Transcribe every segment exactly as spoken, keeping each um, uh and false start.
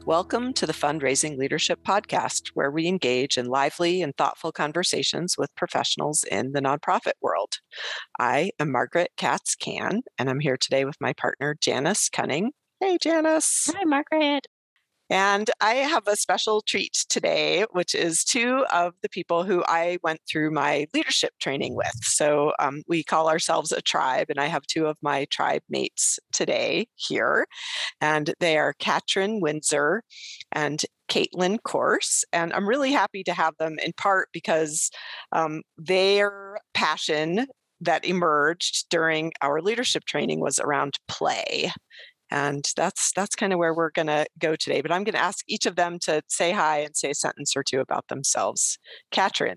Welcome to the Fundraising Leadership Podcast, where we engage in lively and thoughtful conversations with professionals in the nonprofit world. I am Margaret Katz-Kann, and I'm here today with my partner, Janice Cunning. Hey, Janice. Hi, Margaret. And I have a special treat today, which is two of the people who I went through my leadership training with. So um, we call ourselves a tribe, and I have two of my tribe mates today here. And they are Katrin Windsor and Caitlin Course. And I'm really happy to have them in part because um, their passion that emerged during our leadership training was around play. And that's that's kind of where we're going to go today. But I'm going to ask each of them to say hi and say a sentence or two about themselves. Katrin.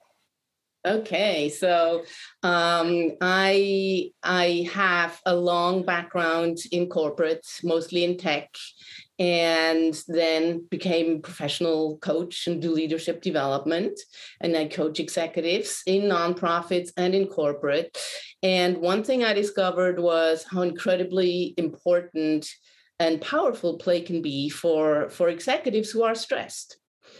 Okay, so um, I I have a long background in corporate, mostly in tech, and then became a professional coach and do leadership development. And I coach executives in nonprofits and in corporate. And one thing I discovered was how incredibly important and powerful play can be for, for executives who are stressed.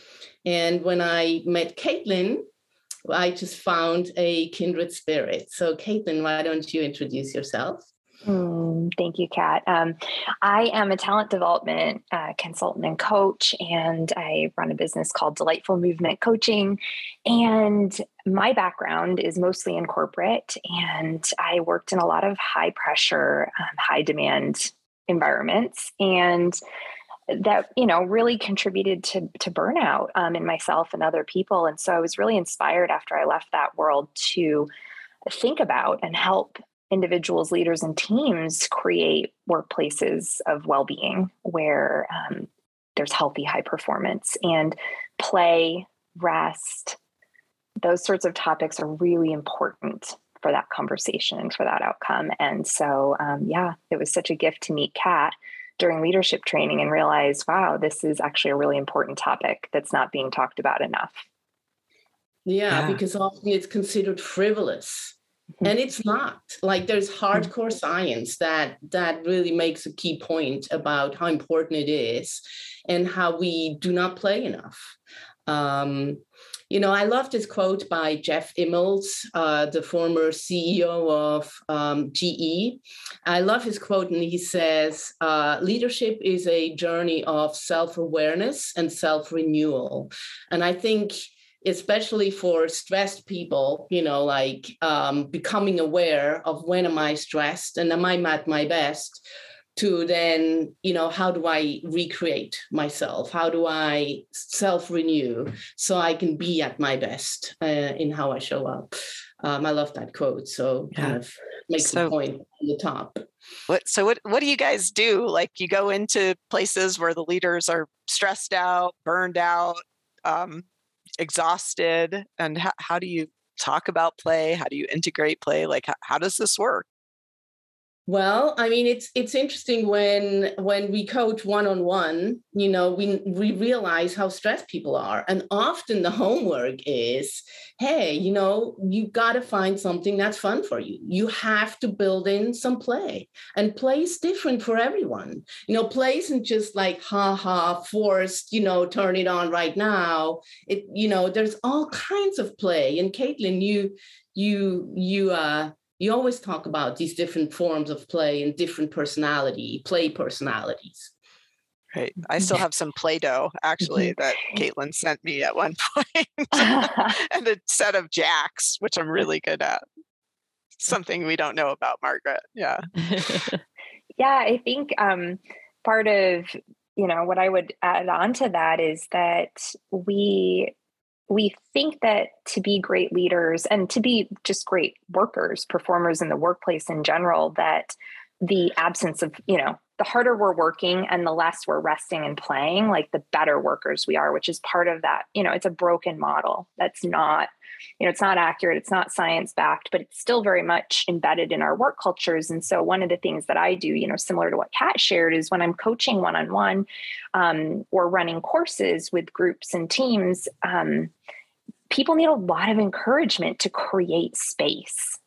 And when I met Caitlin, I just found a kindred spirit. So Caitlin, why don't you introduce yourself? Mm, thank you, Kat. Um, I am a talent development uh, consultant and coach, and I run a business called Delightful Movement Coaching. And my background is mostly in corporate, and I worked in a lot of high pressure, um, high demand environments. And that, you know, really contributed to, to burnout um, in myself and other people. And so I was really inspired after I left that world to think about and help individuals, leaders, and teams create workplaces of well-being where um, there's healthy, high performance and play, rest. Those sorts of topics are really important for that conversation and for that outcome. And so, um, yeah, it was such a gift to meet Kat during leadership training and realize, wow, this is actually a really important topic that's not being talked about enough. Yeah, Yeah. because often it's considered frivolous. And it's not. Like, there's hardcore science that that really makes a key point about how important it is and how we do not play enough. Um, you know, I love this quote by Jeff Immelt, uh, the former C E O of um, G E. I love his quote, and he says, uh, leadership is a journey of self-awareness and self-renewal. And I think especially for stressed people, you know, like um, becoming aware of when am I stressed and am I at my best, to then, you know, how do I recreate myself? How do I self-renew so I can be at my best uh, in how I show up? Um, I love that quote. So yeah. Kind of makes so, the point on the top. What, so what, what do you guys do? Like, you go into places where the leaders are stressed out, burned out, um, exhausted, and how, how do you talk about play? How do you integrate play? Like, how, how does this work? Well, I mean, it's it's interesting when when we coach one-on-one, you know, we we realize how stressed people are. And often the homework is, hey, you know, you got to find something that's fun for you. You have to build in some play. And play is different for everyone. You know, play isn't just like, ha ha, forced, you know, turn it on right now. It, you know, there's all kinds of play. And Caitlin, you, you, you, uh, You always talk about these different forms of play and different personality, play personalities. Right. I still have some Play-Doh, actually, that Caitlin sent me at one point, and a set of jacks, which I'm really good at. Something we don't know about Margaret. Yeah. Yeah, I think um, part of, you know, what I would add on to that is that we we think that to be great leaders and to be just great workers, performers in the workplace in general, that the absence of, you know, the harder we're working and the less we're resting and playing, like the better workers we are, which is part of that. You know, it's a broken model. That's not, you know, it's not accurate. It's not science backed, but it's still very much embedded in our work cultures. And so one of the things that I do, you know, similar to what Kat shared, is when I'm coaching one-on-one um, or running courses with groups and teams, um, people need a lot of encouragement to create space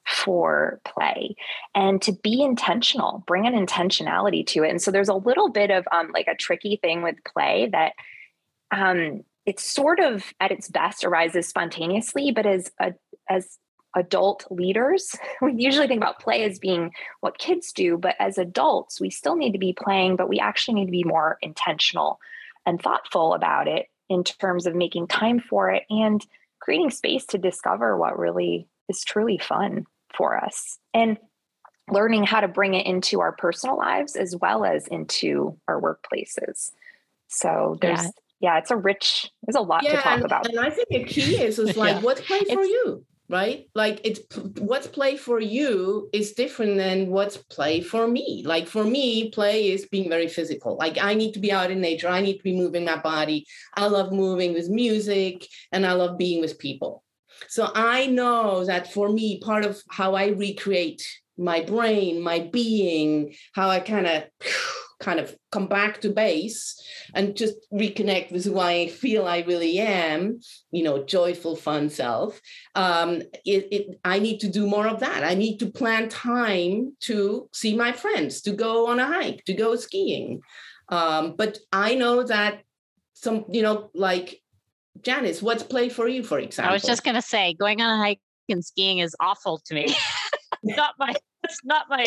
for play, and to be intentional, bring an intentionality to it. And so there's a little bit of um, like a tricky thing with play that um, it's sort of at its best arises spontaneously, but as a, as adult leaders, we usually think about play as being what kids do, but as adults, we still need to be playing, but we actually need to be more intentional and thoughtful about it in terms of making time for it and creating space to discover what really is truly fun for us, and learning how to bring it into our personal lives as well as into our workplaces. So there's, yeah, yeah it's a rich, there's a lot yeah, to talk and, about. And I think the key is, is like, yeah. what's play for it's, you, right? Like it's, what's play for you is different than what's play for me. Like for me, play is being very physical. Like I need to be out in nature. I need to be moving my body. I love moving with music and I love being with people. So I know that for me, part of how I recreate my brain, my being, how I kind of kind of come back to base and just reconnect with who I feel I really am, you know, joyful, fun self. Um, it, it, I need to do more of that. I need to plan time to see my friends, to go on a hike, to go skiing. Um, but I know that some, you know, like, Janice, what's play for you, for example? I was just going to say, going on a hike and skiing is awful to me. not my, it's not my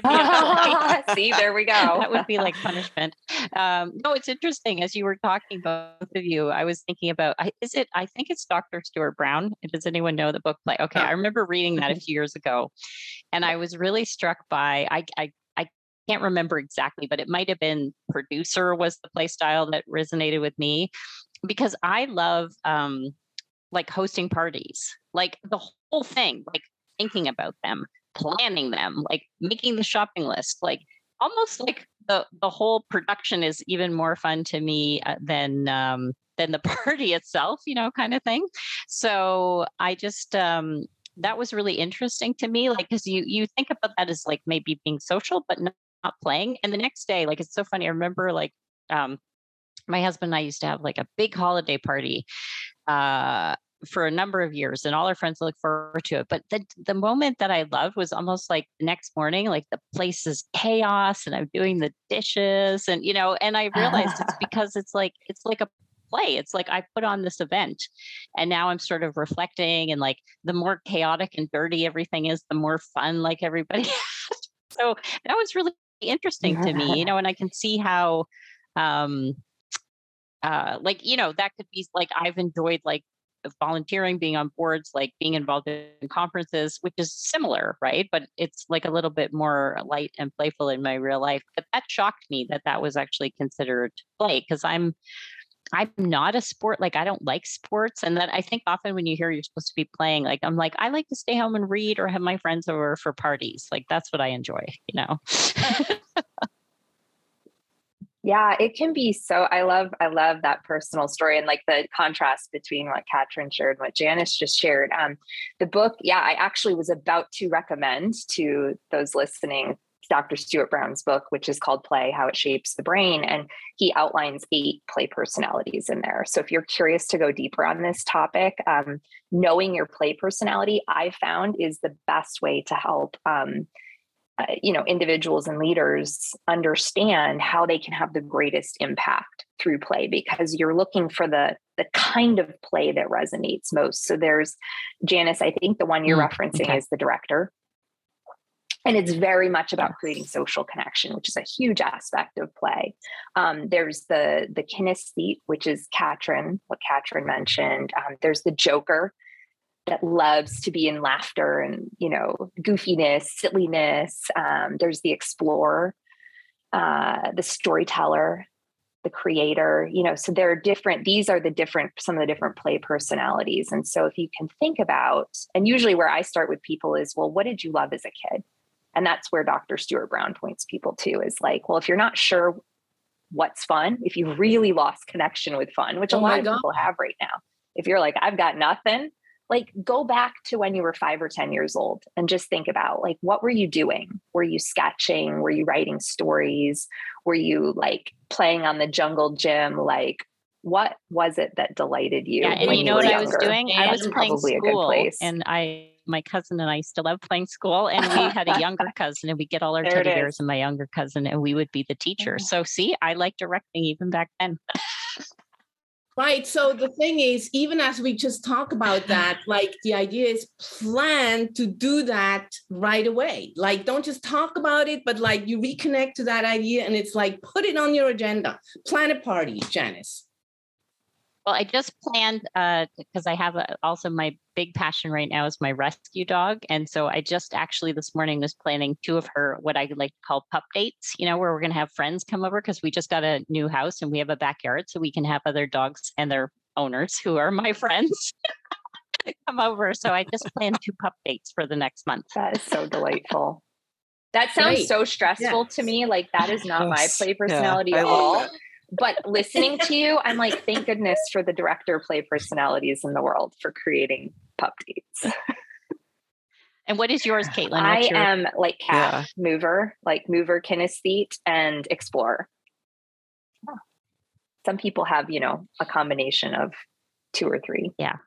idea. See, there we go. That would be like punishment. Um, no, it's interesting. As you were talking, both of you, I was thinking about, is it, I think it's Doctor Stuart Brown. Does anyone know the book Play? Okay. I remember reading that a few years ago and I was really struck by, I, I, I can't remember exactly, but it might've been Producer was the play style that resonated with me. Because I love um, like hosting parties, like the whole thing, like thinking about them, planning them, like making the shopping list, like almost like the, the whole production is even more fun to me uh, than um, than the party itself, you know, kind of thing. So I just um, that was really interesting to me, like because you you think about that as like maybe being social, but not, not playing. And the next day, like it's so funny. I remember like. Um, My husband and I used to have like a big holiday party uh, for a number of years and all our friends look forward to it. But the, the moment that I loved was almost like the next morning, like the place is chaos and I'm doing the dishes and, you know, and I realized it's because it's like, it's like a play. It's like I put on this event and now I'm sort of reflecting and like the more chaotic and dirty everything is, the more fun like everybody has. So that was really interesting to me, you know, and I can see how, um, Uh, like, you know, that could be like, I've enjoyed like volunteering, being on boards, like being involved in conferences, which is similar, right? But it's like a little bit more light and playful in my real life. But that shocked me that that was actually considered play because I'm, I'm not a sport. Like I don't like sports. And that I think often when you hear you're supposed to be playing, like, I'm like, I like to stay home and read or have my friends over for parties. Like that's what I enjoy, you know? Yeah, it can be so, I love, I love that personal story and like the contrast between what Katrin shared and what Janice just shared. Um, the book, yeah, I actually was about to recommend to those listening, Doctor Stuart Brown's book, which is called Play, How It Shapes the Brain. And he outlines eight play personalities in there. So if you're curious to go deeper on this topic, um, knowing your play personality, I found is the best way to help um, Uh, you know, individuals and leaders understand how they can have the greatest impact through play because you're looking for the the kind of play that resonates most. So there's Janice, I think the one you're mm, referencing okay. is the director. And it's very much about creating social connection, which is a huge aspect of play. Um, there's the, the kinesthete, which is Katrin, what Katrin mentioned. Um, there's the joker, that loves to be in laughter and, you know, goofiness, silliness. Um, there's the explorer, uh, the storyteller, the creator, you know, so there are different, these are the different, some of the different play personalities. And so if you can think about, and usually where I start with people is, well, what did you love as a kid? And that's where Doctor Stuart Brown points people to is like, well, if you're not sure what's fun, if you really lost connection with fun, which oh a lot of God. people have right now, if you're like, I've got nothing, like go back to when you were five or ten years old and just think about like, what were you doing? Were you sketching? Were you writing stories? Were you like playing on the jungle gym? Like, what was it that delighted you? Yeah, and you know you what younger? I was doing? I was playing school and I, my cousin and I still have playing school, and we had a younger cousin, and we get all our There it teddy bears is. and my younger cousin, and we would be the teacher. So see, I like directing even back then. Right. So the thing is, even as we just talk about that, like the idea is plan to do that right away. Like, don't just talk about it, but like you reconnect to that idea, and it's like, put it on your agenda. Plan a party, Janice. Well, I just planned uh, because I have a, also my big passion right now is my rescue dog. And so I just actually this morning was planning two of her, what I like to call pup dates, you know, where we're going to have friends come over because we just got a new house and we have a backyard. So we can have other dogs and their owners who are my friends come over. So I just planned two pup dates for the next month. That is so delightful. That sounds Great. so stressful Yes. to me. Like that is not my Yes. play personality Yeah, I at love all. that. But listening to you, I'm like, thank goodness for the director play personalities in the world for creating pup dates. And what is yours, Caitlin? I What's your... am like cat yeah. mover, like mover, kinesthete, and explorer. Yeah. Some people have, you know, a combination of two or three. Yeah.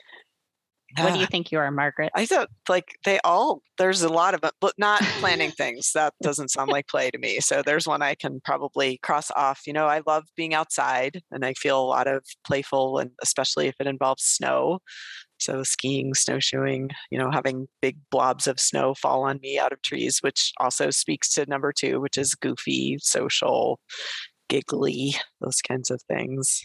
What do you think you are, Margaret? I thought like they all, there's a lot of it, but not planning things. That doesn't sound like play to me. So there's one I can probably cross off. You know, I love being outside and I feel a lot of playful, and especially if it involves snow. So skiing, snowshoeing, you know, having big blobs of snow fall on me out of trees, which also speaks to number two, which is goofy, social, giggly, those kinds of things.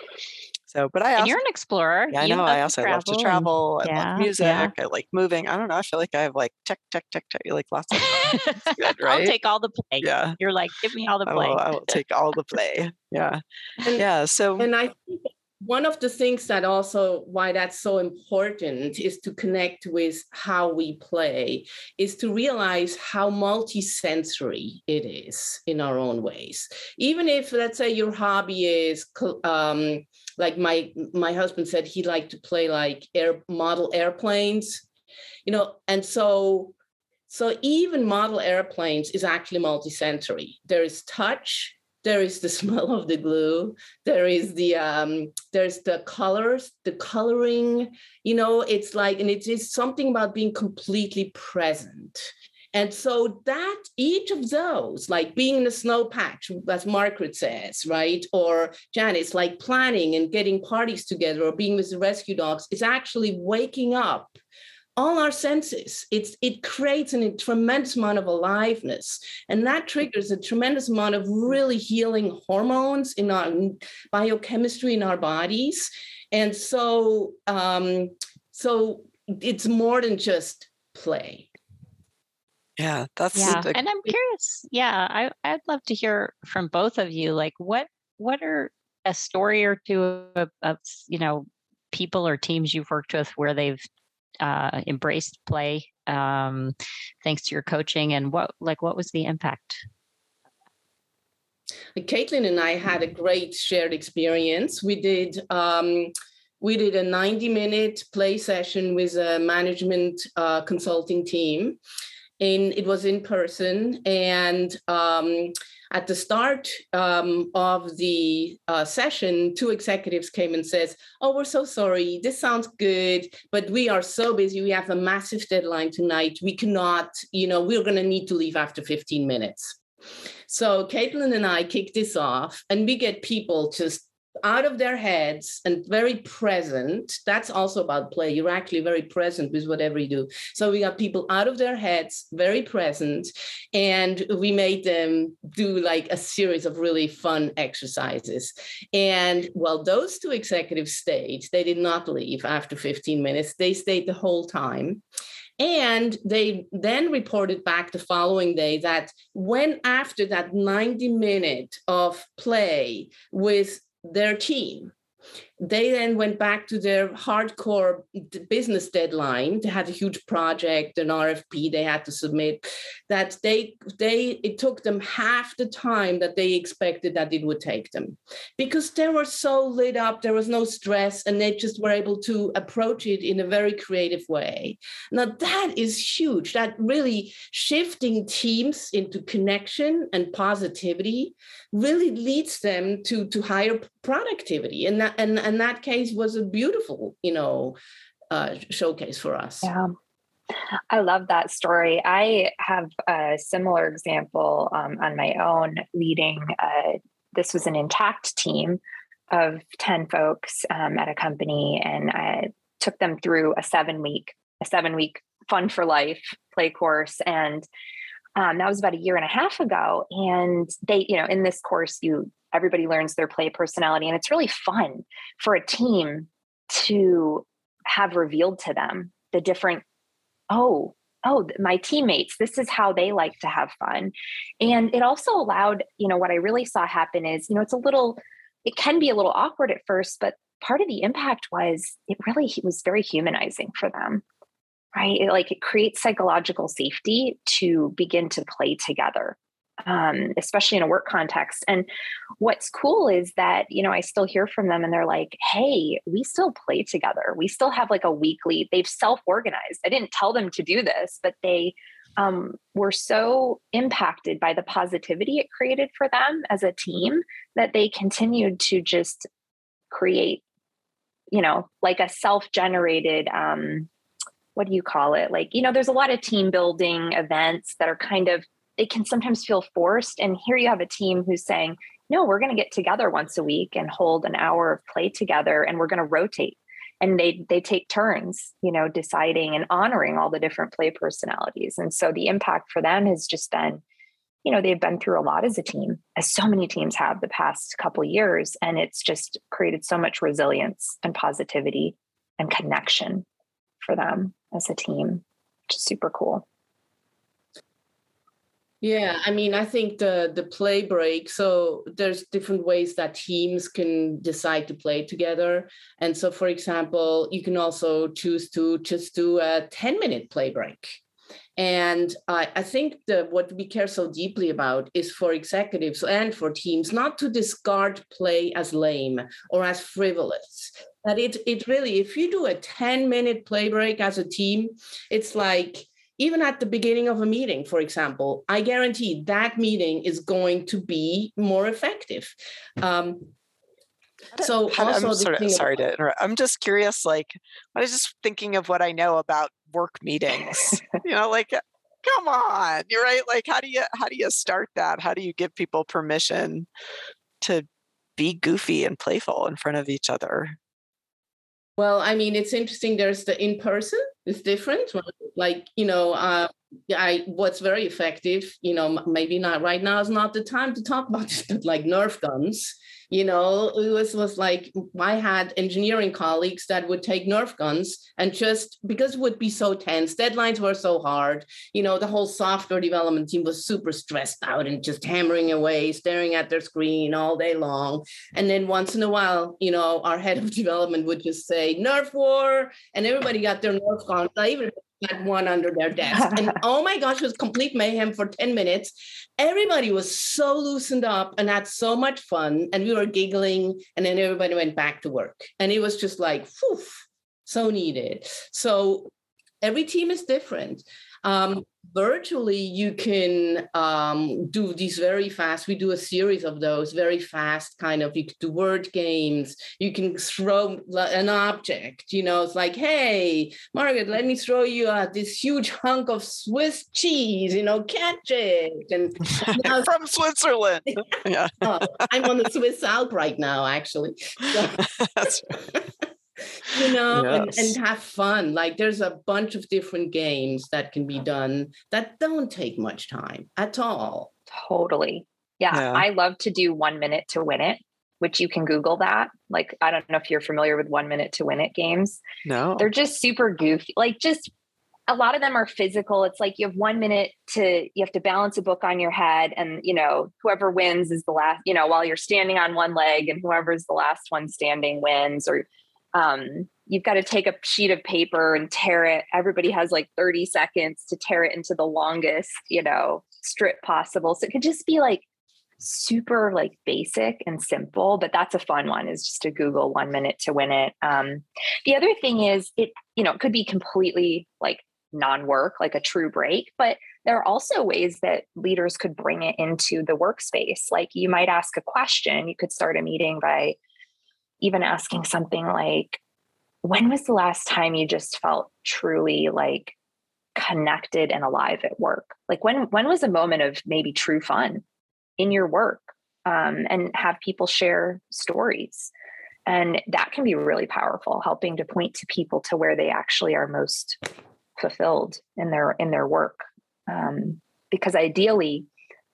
So, but I also, and you're an explorer. Yeah, I you know. I also love to travel. And, I yeah, love music. Yeah. I like moving. I don't know. I feel like I have like check, check, check, check, like lots of it's good, right? I'll take all the play. Yeah. You're like, give me all the I play. will, I will take all the play. Yeah. And, yeah. So, and I think one of the things that also why that's so important is to connect with how we play, is to realize how multisensory it is in our own ways. Even if, let's say, your hobby is um, like my my husband said he liked to play like air model airplanes, you know, and so so even model airplanes is actually multisensory. There is touch. There is the smell of the glue. There is the um, there's the colors, the coloring. You know, it's like, and it is something about being completely present. And so that each of those, like being in a snow patch, as Margaret says, right, or Janice, like planning and getting parties together, or being with the rescue dogs, is actually waking up all our senses. It's, it creates an, a tremendous amount of aliveness, and that triggers a tremendous amount of really healing hormones in our biochemistry in our bodies. And so, um, so it's more than just play. Yeah, that's yeah. the, and I'm curious. Yeah, I, I'd love to hear from both of you. Like, what what are a story or two of, of you know people or teams you've worked with where they've uh, embraced play um, thanks to your coaching, and what like what was the impact? Caitlin and I had a great shared experience. We did um, we did a ninety minute play session with a management uh, consulting team, and it was in person. And um, at the start um, of the uh, session, two executives came and says, "Oh, we're so sorry. This sounds good, but we are so busy. We have a massive deadline tonight. We cannot, you know, we're going to need to leave after fifteen minutes. So Caitlin and I kick this off, and we get people just out of their heads and very present. That's also about play. You're actually very present with whatever you do. So we got people out of their heads, very present, and we made them do like a series of really fun exercises. And while those two executives stayed, they did not leave after fifteen minutes. They stayed the whole time. And they then reported back the following day that when after that ninety minute of play with their team, they then went back to their hardcore business deadline. They had a huge project, an R F P they had to submit, that they, they it took them half the time that they expected that it would take them, because they were so lit up, there was no stress, and they just were able to approach it in a very creative way. Now that is huge. That really shifting teams into connection and positivity really leads them to, to higher productivity. And that, and, and that case was a beautiful, you know, uh, showcase for us. Yeah. I love that story. I have a similar example um, on my own leading. Uh, this was an intact team of ten folks um, at a company, and I took them through a seven week, a seven week fun for life play course. And um, that was about a year and a half ago. And they, you know, in this course, you, everybody learns their play personality, and it's really fun for a team to have revealed to them the different, oh, oh, my teammates, this is how they like to have fun. And it also allowed, you know, what I really saw happen is, you know, it's a little, it can be a little awkward at first, but part of the impact was it really was very humanizing for them, right? It, like it creates psychological safety to begin to play together, um, especially in a work context. And what's cool is that, you know, I still hear from them and they're like, hey, we still play together. We still have like a weekly, they've self-organized. I didn't tell them to do this, but they um, were so impacted by the positivity it created for them as a team that they continued to just create, you know, like a self-generated, um, what do you call it? Like, you know, there's a lot of team building events that are kind of, they can sometimes feel forced. And here you have a team who's saying, no, we're going to get together once a week and hold an hour of play together, and we're going to rotate. And they they take turns, you know, deciding and honoring all the different play personalities. And so the impact for them has just been, you know, they've been through a lot as a team, as so many teams have the past couple of years. And it's just created so much resilience and positivity and connection for them as a team, which is super cool. Yeah, I mean, I think the the play break, so there's different ways that teams can decide to play together. And so, for example, you can also choose to just do a ten minute play break. And I, I think that what we care so deeply about is for executives and for teams not to discard play as lame or as frivolous. That it it really, if you do a ten minute play break as a team, it's like, even at the beginning of a meeting, for example, I guarantee that meeting is going to be more effective. Um, so also I'm sort of, sorry about- to interrupt. I'm just curious, like, I was just thinking of what I know about work meetings, you know, like, come on, you're right. Like, how do you, how do you start that? How do you give people permission to be goofy and playful in front of each other? Well, I mean, it's interesting. There's the in-person, it's different. Like, you know, uh, I what's very effective, you know, maybe not right now is not the time to talk about this, but like Nerf guns. You know, it was, was like, I had engineering colleagues that would take Nerf guns and just, because it would be so tense, deadlines were so hard, you know, the whole software development team was super stressed out and just hammering away, staring at their screen all day long. And then once in a while, you know, our head of development would just say, Nerf war, and everybody got their Nerf guns. I even had one under their desk. And oh my gosh, it was complete mayhem for ten minutes. Everybody was so loosened up and had so much fun. And we were giggling, and then everybody went back to work. And it was just like, whew, so needed. So every team is different. Um, virtually, you can um, do these very fast. We do a series of those very fast kind of, you can do word games. You can throw an object, you know, it's like, hey, Margaret, let me throw you uh, this huge hunk of Swiss cheese, you know, catch it. And now, from Switzerland. Yeah. oh, I'm on the Swiss Alp right now, actually. So, That's right. You know, Yes. and, and have fun. Like, there's a bunch of different games that can be done that don't take much time at all. Totally. Yeah, Yeah. I love to do one minute to win it, which you can Google that. Like, I don't know if you're familiar with one minute to win it games. No. They're just super goofy. Like, just a lot of them are physical. It's like you have one minute to, you have to balance a book on your head, and, you know, whoever wins is the last, you know, while you're standing on one leg, and whoever's the last one standing wins. Or um, you've got to take a sheet of paper and tear it. Everybody has like thirty seconds to tear it into the longest, you know, strip possible. So it could just be like super like basic and simple, but that's a fun one, is just to Google one minute to win it. Um, the other thing is it, you know, it could be completely like non-work, like a true break, but there are also ways that leaders could bring it into the workspace. Like, you might ask a question. You could start a meeting by even asking something like, when was the last time you just felt truly like connected and alive at work? Like when, when was a moment of maybe true fun in your work? Um, and have people share stories. And that can be really powerful, helping to point to people to where they actually are most fulfilled in their, in their work. Um, because ideally,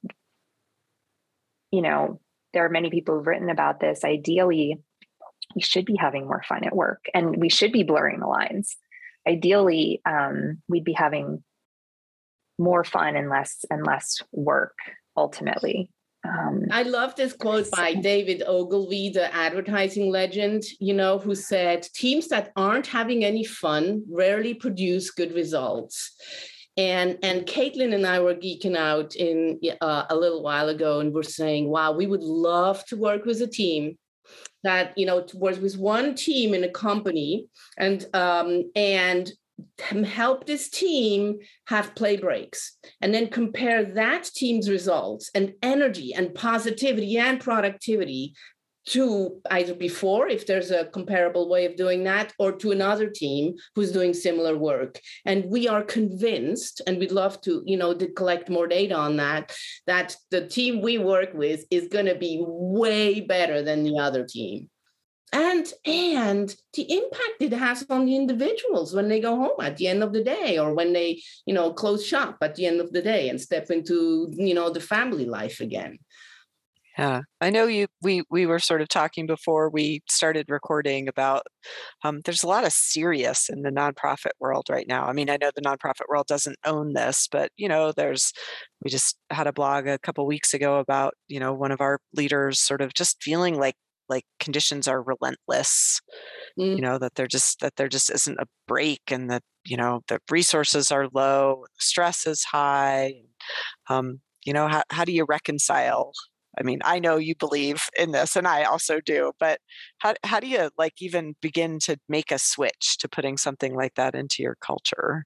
you know, there are many people who've written about this. Ideally, we should be having more fun at work, and we should be blurring the lines. Ideally, um, we'd be having more fun and less and less work ultimately. Um, I love this quote by David Ogilvy, the advertising legend, you know, who said, teams that aren't having any fun rarely produce good results. And, and Caitlin and I were geeking out in uh, a little while ago, and we're saying, wow, we would love to work with a team that, you know, work with one team in a company and, um, and help this team have play breaks, and then compare that team's results and energy and positivity and productivity to either before, if there's a comparable way of doing that, or to another team who's doing similar work. And we are convinced, and we'd love to, you know, to collect more data on that, that the team we work with is going to be way better than the other team. And, and the impact it has on the individuals when they go home at the end of the day, or when they, you know, close shop at the end of the day and step into, you know, the family life again. Yeah, I know you, we, we were sort of talking before we started recording about, um, there's a lot of serious in the nonprofit world right now. I mean, I know the nonprofit world doesn't own this, but, you know, there's, we just had a blog a couple weeks ago about, you know, one of our leaders sort of just feeling like, like conditions are relentless, mm. you know, that there just, that there just isn't a break, and that, you know, the resources are low, stress is high. Um, you know, how, how do you reconcile? I mean, I know you believe in this, and I also do, but how how do you like even begin to make a switch to putting something like that into your culture?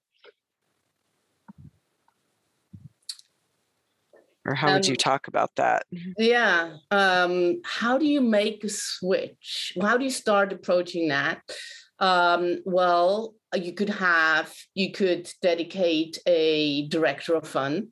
Or how um, would you talk about that? Yeah. Um, how do you make a switch? How do you start approaching that? Um, well, you could have, you could dedicate a director of fun.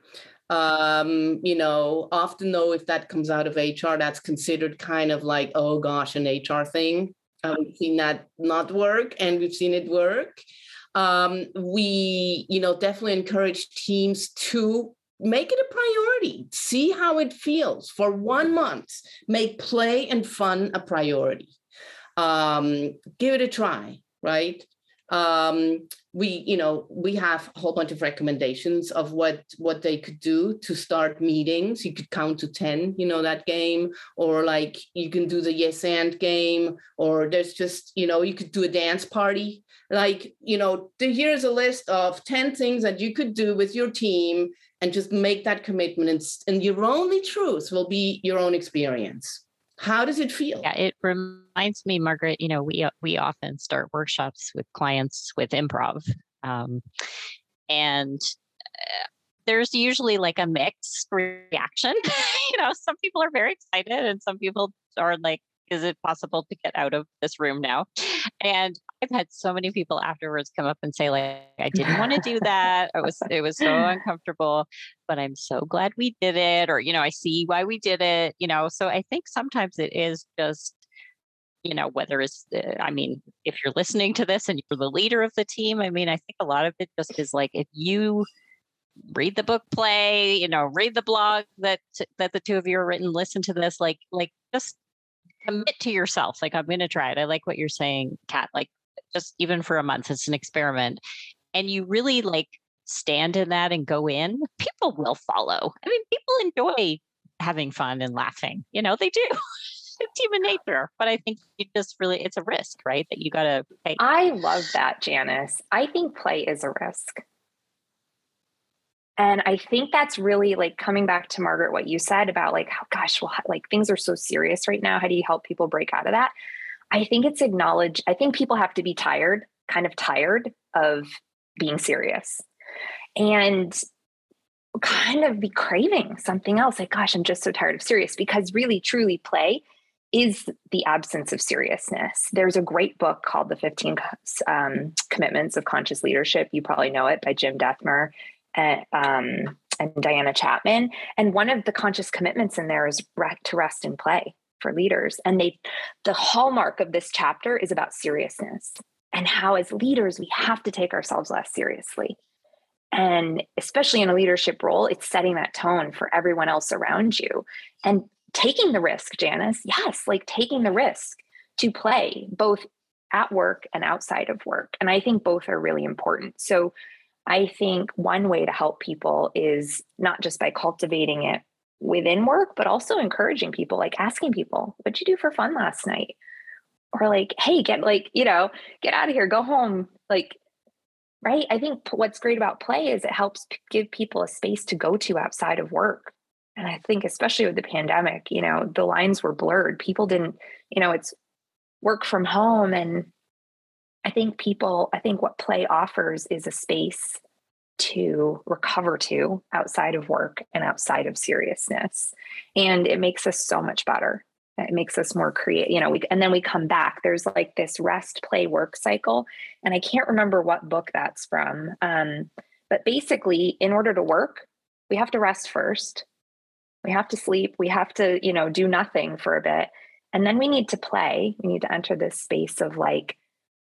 Um, you know, often though, if that comes out of H R, that's considered kind of like, oh gosh, an H R thing. Uh, we've seen that not work, and we've seen it work. Um, we, you know, definitely encourage teams to make it a priority, see how it feels for one month, make play and fun a priority. Um, give it a try, right? Um, we, you know, we have a whole bunch of recommendations of what, what they could do to start meetings. You could count to ten, you know, that game, or like you can do the yes and game, or there's just, you know, you could do a dance party. Like, you know, here's a list of ten things that you could do with your team, and just make that commitment. And, and your only truth will be your own experience. How does it feel? Yeah, it reminds me, Margaret, you know, we we often start workshops with clients with improv. Um, and uh, there's usually like a mixed reaction. You know, some people are very excited, and some people are like, is it possible to get out of this room now? And I've had so many people afterwards come up and say, like, I didn't want to do that. It was, it was so uncomfortable, but I'm so glad we did it. Or, you know, I see why we did it, you know? So I think sometimes it is just, you know, whether it's, uh, I mean, if you're listening to this and you're the leader of the team, I mean, I think a lot of it just is like, if you read the book, play, you know, read the blog that, that the two of you are written, listen to this, like, like just commit to yourself. Like, I'm going to try it. I like what you're saying, Kat, like just even for a month, it's an experiment. And you really like stand in that and go in, people will follow. I mean, people enjoy having fun and laughing, you know, they do. It's human nature, but I think you just really, it's a risk, right? That you got to take. I love that, Janice. I think play is a risk. And I think that's really like coming back to Margaret, what you said about like, oh gosh, well, like things are so serious right now. How do you help people break out of that? I think it's acknowledged. I think people have to be tired, kind of tired of being serious, and kind of be craving something else. Like, gosh, I'm just so tired of serious, because really, truly play is the absence of seriousness. There's a great book called The fifteen um, Commitments of Conscious Leadership. You probably know it, by Jim Dethmer and, um, and Diana Chapman. And one of the conscious commitments in there is re- to rest and play for leaders. And they, the hallmark of this chapter is about seriousness and how as leaders, we have to take ourselves less seriously. And especially in a leadership role, it's setting that tone for everyone else around you. And taking the risk, Janice, yes, like taking the risk to play both at work and outside of work. And I think both are really important. So I think one way to help people is not just by cultivating it within work, but also encouraging people, like asking people, what'd you do for fun last night? Or like, hey, get like, you know, get out of here, go home. Like, right. I think what's great about play is it helps give people a space to go to outside of work. And I think especially with the pandemic, you know, the lines were blurred. People didn't, you know, it's work from home. And I think people, I think what play offers is a space to recover to outside of work and outside of seriousness. And it makes us so much better. It makes us more creative, you know, we, and then we come back. There's like this rest, play, work cycle. And I can't remember what book that's from. Um, but basically, in order to work, we have to rest first. We have to sleep. We have to, you know, do nothing for a bit. And then we need to play. We need to enter this space of like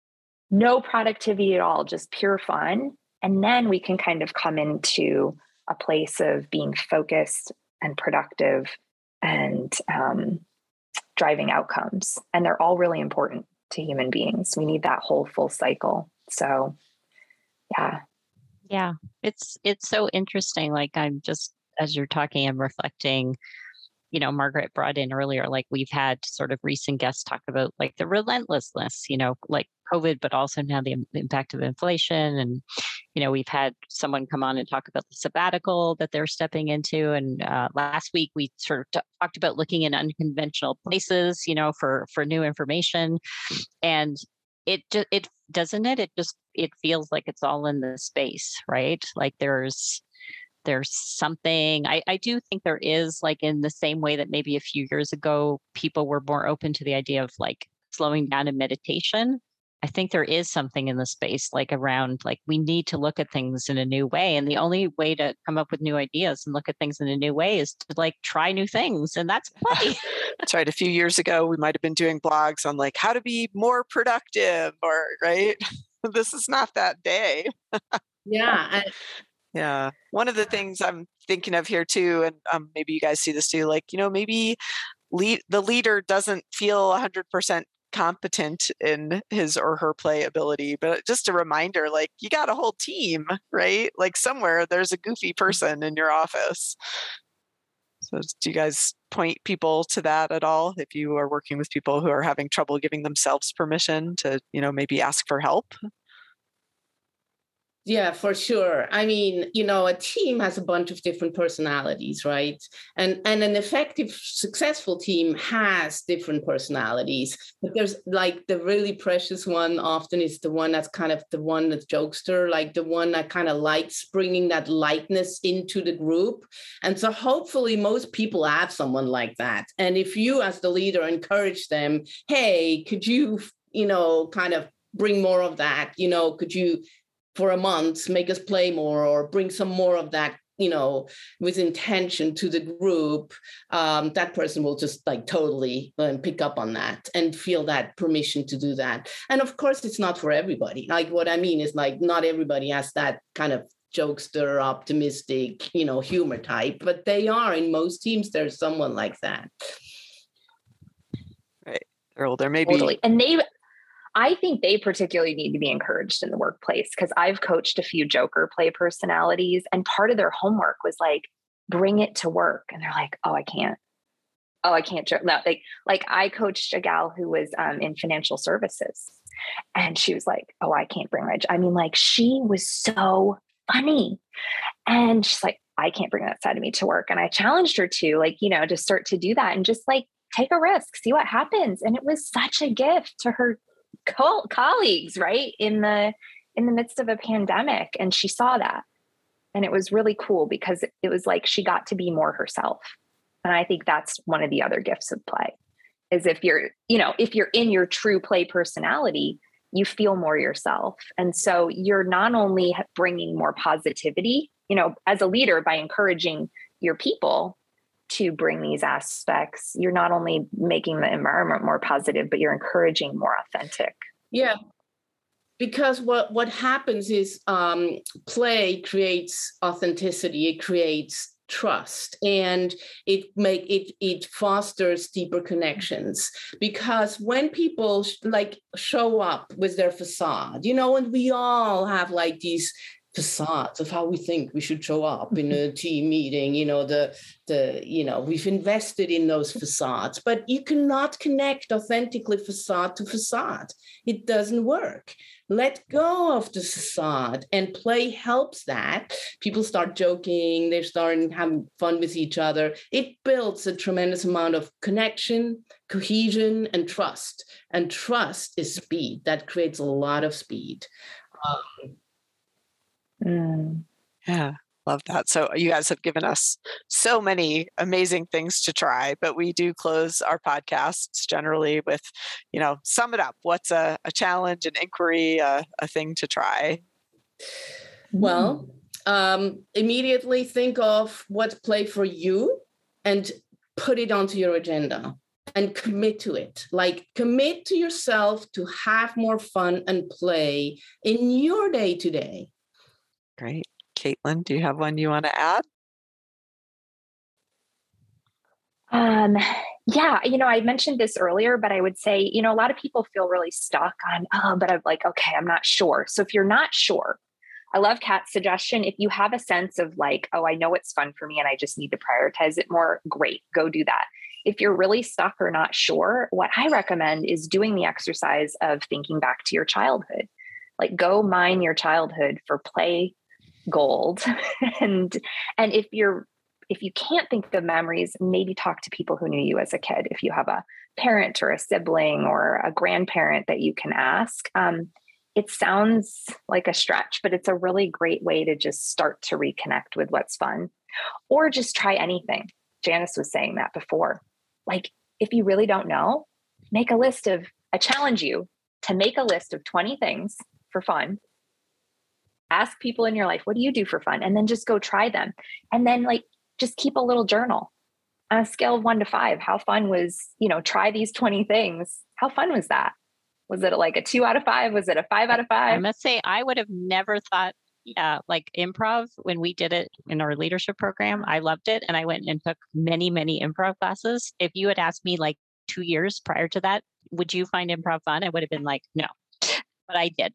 no productivity at all, just pure fun. And then we can kind of come into a place of being focused and productive and um, driving outcomes. And they're all really important to human beings. We need that whole full cycle. So, yeah. Yeah, it's it's so interesting. Like I'm just, as you're talking, I'm reflecting, you know, Margaret brought in earlier, like we've had sort of recent guests talk about like the relentlessness, you know, like COVID, but also now the impact of inflation. And, you know, we've had someone come on and talk about the sabbatical that they're stepping into. And uh, last week we sort of t- talked about looking in unconventional places, you know, for, for new information. And it just, it doesn't it, it just, it feels like it's all in the space, right? Like there's, There's something, I, I do think there is, like in the same way that maybe a few years ago, people were more open to the idea of like slowing down in meditation. I think there is something in the space, like around, like we need to look at things in a new way. And the only way to come up with new ideas and look at things in a new way is to like try new things. And that's play. That's right. A few years ago, we might have been doing blogs on like how to be more productive or, right? This is not that day. Yeah. I, Yeah. One of the things I'm thinking of here too, and um, maybe you guys see this too, like, you know, maybe lead, the leader doesn't feel one hundred percent competent in his or her play ability, but just a reminder, like you got a whole team, right? Like somewhere there's a goofy person in your office. So do you guys point people to that at all? If you are working with people who are having trouble giving themselves permission to, you know, maybe ask for help? Yeah, for sure. I mean, you know, a team has a bunch of different personalities, right? And and an effective, successful team has different personalities. But there's like the really precious one often is the one that's kind of the one that's jokester, like the one that kind of likes bringing that lightness into the group. And so hopefully most people have someone like that. And if you as the leader encourage them, hey, could you, you know, kind of bring more of that, you know, could you for a month, make us play more or bring some more of that, you know, with intention to the group, um, that person will just like totally um, pick up on that and feel that permission to do that. And of course, it's not for everybody. Like what I mean is like not everybody has that kind of jokester, optimistic, you know, humor type, but they are in most teams, there's someone like that. Right. Or there may be. Totally. And they, I think they particularly need to be encouraged in the workplace because I've coached a few joker play personalities and part of their homework was like, bring it to work. And they're like, oh, I can't. Oh, I can't joke. No, like, like I coached a gal who was um, in financial services and she was like, oh, I can't bring my, I mean, like she was so funny. And she's like, I can't bring that side of me to work. And I challenged her to like, you know, to start to do that and just like take a risk, see what happens. And it was such a gift to her co- colleagues, right? In the, in the midst of a pandemic. And she saw that. And it was really cool because it was like, she got to be more herself. And I think that's one of the other gifts of play as if you're, you know, if you're in your true play personality, you feel more yourself. And so you're not only bringing more positivity, you know, as a leader by encouraging your people to bring these aspects, you're not only making the environment more positive, but you're encouraging more authentic. Yeah. Because what, what happens is um, play creates authenticity, it creates trust, and it make it it fosters deeper connections. Because when people sh- like show up with their facade, you know, and we all have like these facades of how we think we should show up in a team meeting, you know, the the you know, we've invested in those facades, but you cannot connect authentically facade to facade. It doesn't work. Let go of the facade, and play helps that. People start joking, they're starting having fun with each other. It builds a tremendous amount of connection, cohesion, and trust. And trust is speed. That creates a lot of speed. Um, Mm. Yeah, love that. So you guys have given us so many amazing things to try, but we do close our podcasts generally with, you know, sum it up. What's a, a challenge, an inquiry, a, a thing to try? Well, um, immediately think of what's play for you and put it onto your agenda and commit to it. Like, commit to yourself to have more fun and play in your day to day. Great. Caitlin, do you have one you want to add? Um, yeah, you know, I mentioned this earlier, but I would say, you know, a lot of people feel really stuck on, oh, but I'm like, okay, I'm not sure. So if you're not sure, I love Kat's suggestion. If you have a sense of like, oh, I know it's fun for me and I just need to prioritize it more, great, go do that. If you're really stuck or not sure, what I recommend is doing the exercise of thinking back to your childhood. Like, go mine your childhood for play gold. and and if you're if you can't think of memories, maybe talk to people who knew you as a kid. If you have a parent or a sibling or a grandparent that you can ask, um, it sounds like a stretch, but it's a really great way to just start to reconnect with what's fun, or just try anything. Janice was saying that before. Like, if you really don't know, make a list of, I challenge you to make a list of twenty things for fun. Ask people in your life, what do you do for fun? And then just go try them. And then like, just keep a little journal on a scale of one to five. How fun was, you know, try these twenty things. How fun was that? Was it like a two out of five? Was it a five out of five? I must say, I would have never thought, yeah, like improv when we did it in our leadership program. I loved it. And I went and took many, many improv classes. If you had asked me like two years prior to that, would you find improv fun? I would have been like, no, but I did.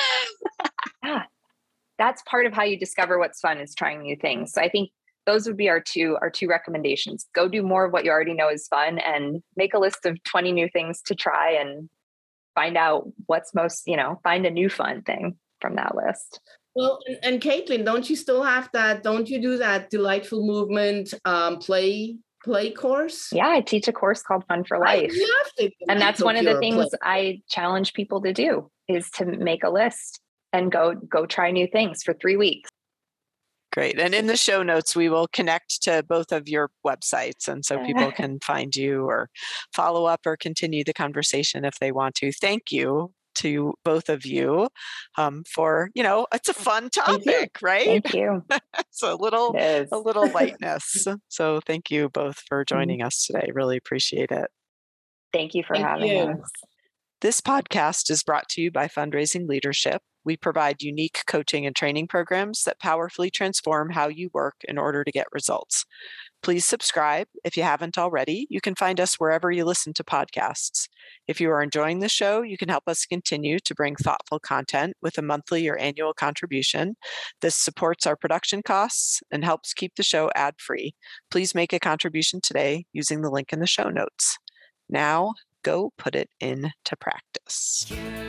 Yeah. That's part of how you discover what's fun, is trying new things. So I think those would be our two, our two recommendations. Go do more of what you already know is fun, and make a list of twenty new things to try and find out what's most, you know, find a new fun thing from that list. Well, and, and Caitlin, don't you still have that? Don't you do that delightful movement um, play play course? Yeah, I teach a course called Fun for Life. I loved it. And that's one of the things play. I challenge people to do, is to make a list and go go try new things for three weeks. Great. And in the show notes, we will connect to both of your websites. And so people can find you or follow up or continue the conversation if they want to. Thank you to both of you um, for, you know, it's a fun topic, right? Thank you. It's a little, It is. a little lightness. So thank you both for joining us today. Really appreciate it. Thank you for Thank having you. us. This podcast is brought to you by Fundraising Leadership. We provide unique coaching and training programs that powerfully transform how you work in order to get results. Please subscribe if you haven't already. You can find us wherever you listen to podcasts. If you are enjoying the show, you can help us continue to bring thoughtful content with a monthly or annual contribution. This supports our production costs and helps keep the show ad-free. Please make a contribution today using the link in the show notes. Now, go put it into practice.